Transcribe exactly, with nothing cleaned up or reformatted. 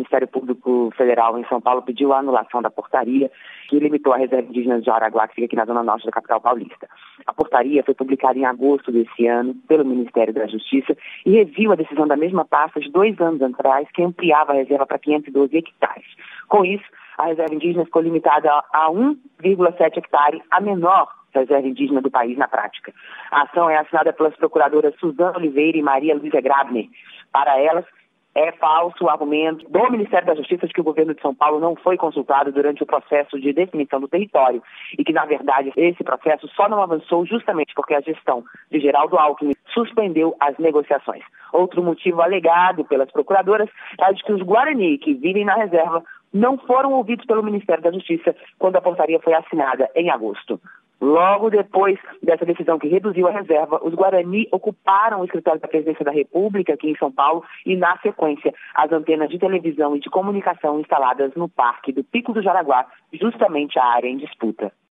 Ministério Público Federal em São Paulo pediu a anulação da portaria que limitou a reserva indígena de Jaraguá, que fica aqui na zona norte da capital paulista. A portaria foi publicada em agosto desse ano pelo Ministério da Justiça e reviu a decisão da mesma pasta de dois anos atrás, que ampliava a reserva para quinhentos e doze hectares. Com isso, a reserva indígena ficou limitada a um vírgula sete hectare, a menor reserva indígena do país na prática. A ação é assinada pelas procuradoras Suzana Oliveira e Maria Luísa Grabner. Para elas, é falso o argumento do Ministério da Justiça de que o governo de São Paulo não foi consultado durante o processo de definição do território e que, na verdade, esse processo só não avançou justamente porque a gestão de Geraldo Alckmin suspendeu as negociações. Outro motivo alegado pelas procuradoras é de que os Guarani que vivem na reserva não foram ouvidos pelo Ministério da Justiça quando a portaria foi assinada em agosto. Logo depois dessa decisão que reduziu a reserva, os Guarani ocuparam o escritório da Presidência da República aqui em São Paulo e, na sequência, as antenas de televisão e de comunicação instaladas no Parque do Pico do Jaraguá, justamente a área em disputa.